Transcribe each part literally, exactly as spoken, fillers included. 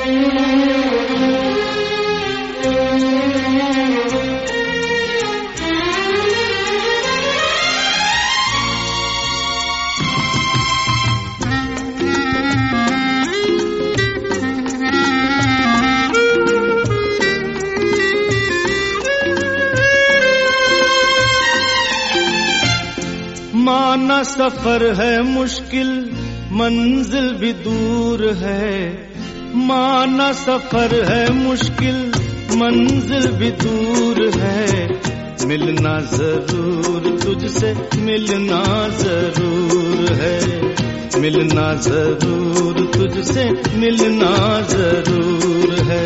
माना सफर है मुश्किल, मंजिल भी दूर है। माना सफर है मुश्किल, मंजिल भी दूर है। मिलना जरूर तुझसे, मिलना जरूर है। मिलना जरूर तुझसे, मिलना जरूर है।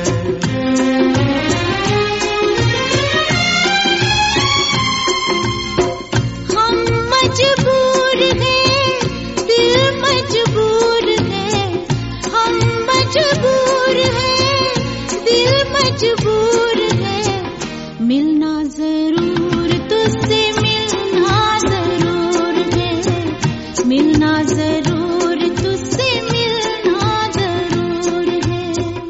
मजबूर है, दिल मजबूर है। हम मजबूर है, दिल मजबूर है। मिलना जरूर तुझसे, मिलना जरूर है। मिलना जरूर तुझसे, मिलना जरूर है।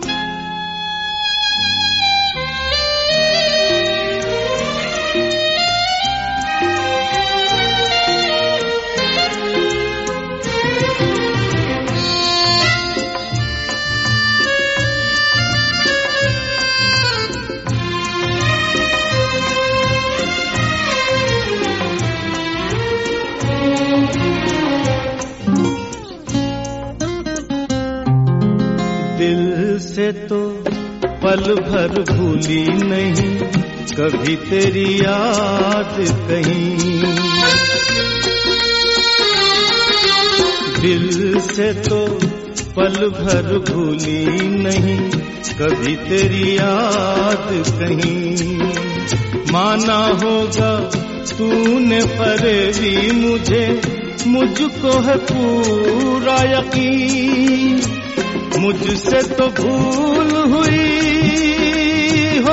दिल से तो पल भर भूली नहीं, कभी तेरी याद कहीं। दिल से तो पल भर भूली नहीं, कभी तेरी याद कहीं। माना होगा तूने फरेबी मुझे, मुझको है पूरा यकीन। मुझसे तो भूल हुई हो,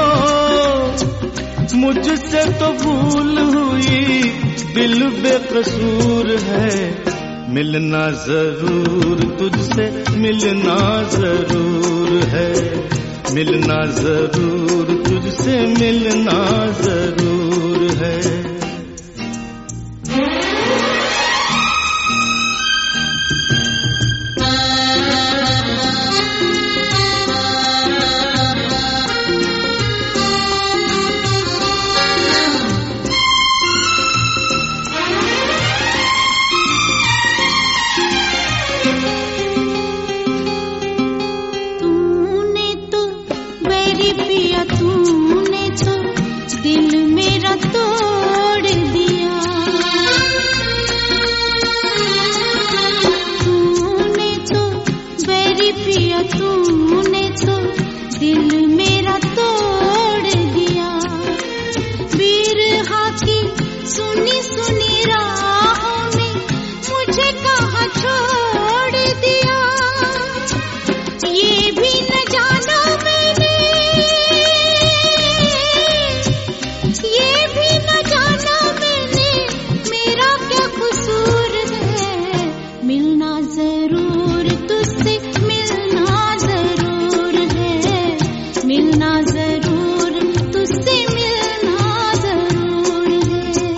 मुझसे तो भूल हुई, दिल बेकसूर है। मिलना जरूर तुझसे, मिलना जरूर है। मिलना जरूर तुझसे, मिलना जरूर है। तूने तो दिल मेरा तोड़ दिया। तूने तो बैरी पिया, तूने तो दिल मेरा तोड़ दिया। बिरहा की सुनी सुनी राहों में मुझे कहाँ छोड़ दिया। ये भी न जाना मैंने, ये भी न जाना मैंने, मेरा क्या कसूर है। मिलना जरूर तुझसे, मिलना जरूर है। मिलना जरूर तुझसे, मिलना जरूर है।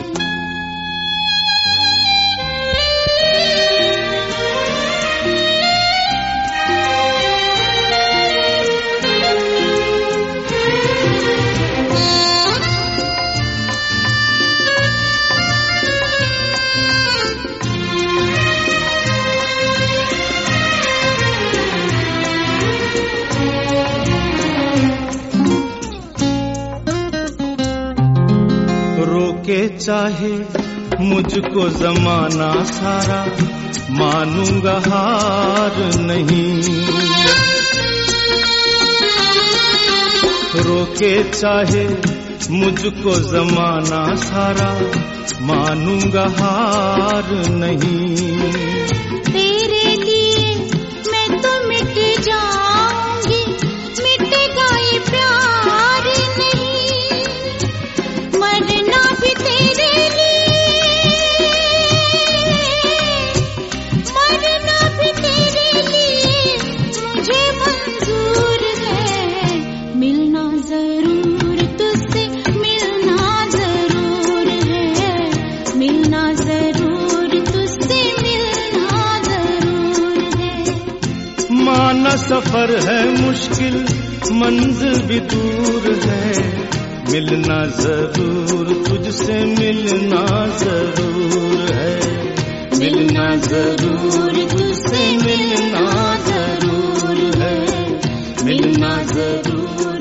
रोके चाहे मुझको जमाना सारा, मानूंगा हार नहीं। रोके चाहे मुझको जमाना सारा, मानूंगा हार नहीं। तेरे लिए मैं तो मिट जाऊंगी, मिटेगा ये प्यार नहीं। मरना भी तेरे लिए, मरना भी तेरे लिए मुझे मंजूर जरूर, तुझसे मिलना जरूर है। माना सफर है मुश्किल, मंजिल भी दूर है, मिलना जरूर, तुझसे मिलना जरूर है। मिलना जरूर, तुझसे मिलना जरूर है, मिलना जरूर।